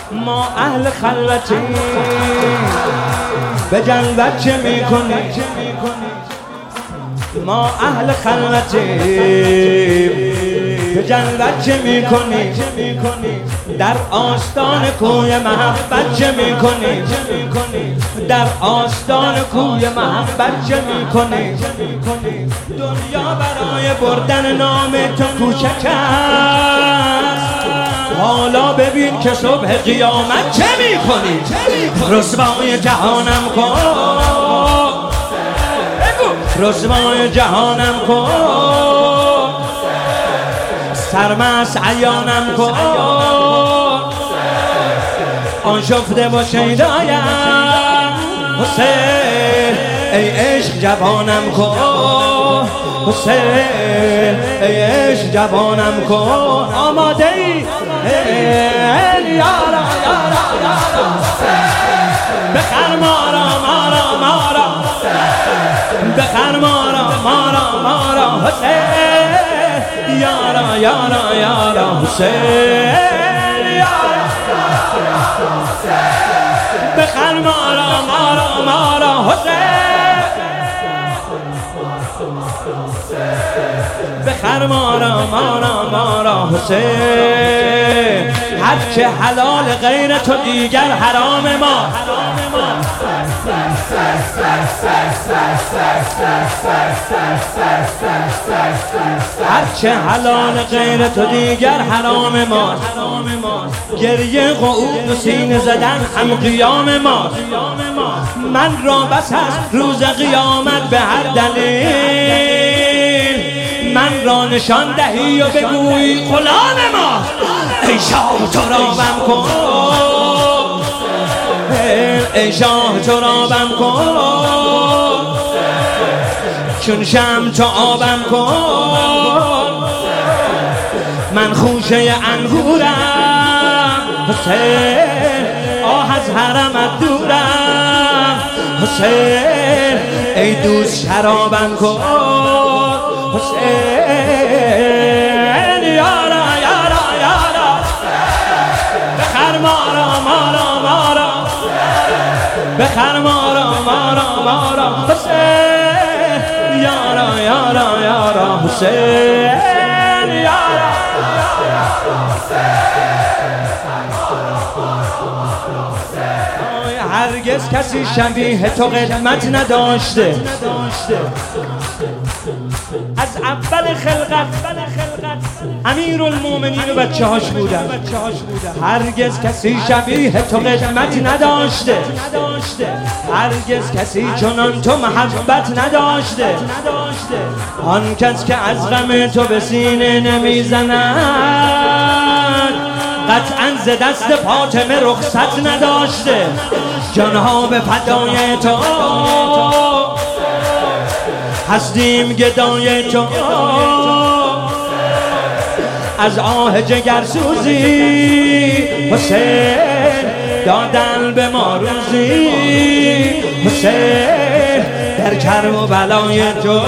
ما اهل خلوتیم به جلوت چه میکنی؟ ما اهل خلوتیم به جلوت چه میکنی؟ در آستان کوی محبت چه میکنی؟ در آستان کوی محبت چه میکنی؟ دنیا برای بردن نام تو کوچک است، حالا ببین که صبح قیامت چه میکنی؟ رسوای جهانم کن، رسوای جهانم کن، سرمست عیانم کن، آن شفته و شیدایم حسین ای عشق جوانم کن، حسین ای عشق جوانم کن. آماده ای؟ یارا یارا یارا بخر مارا مارا مارا، بخر مارا مارا مارا حسین یارا یارا یارا حسین یارا بخر مارا مارا مارا حسین بخر مارا مارا مارا حسین. هرچه حلال غیر تو دیگر حرام ما، هرچه حلال غیر تو دیگر حرام ما. گریه قعود و سینه زدن هم قیام ما. من را بس است روز قیامت به هر دلیل، من را نشان دهی و بگویی غلام ما. ای شاه ترابم کن، ای شاه ترابم کن، چون شمع تو آبم کن. من خوشه انگورم حسین، آه از حرمت دورم حسین، ای دوست شرابم کن حسین یارا یارا یارا بخر مارا مارا مارا، بخر مارا مارا مارا حسین یارا یارا یارا حسین یارا. هرگز کسی شبیه تو قدمت نداشته، از اول خلقت امیرالمومنین و بچه هاش بودن. هرگز کسی شبیه تو قدمت نداشته، هرگز کسی چنان تو محبت نداشته. آن کس که از غم تو به سینه نمیزند قطعاً ز دست فاطمه رخصت نداشته. جانها به فدای تو هستیم گدای تو، از آه جگرسوزی حسین دادن به ما روزی حسین، در کرب و بلای تو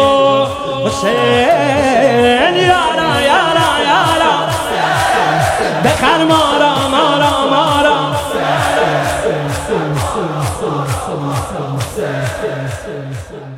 حسین یارا یارا یارا بخر مارا مارا مارا.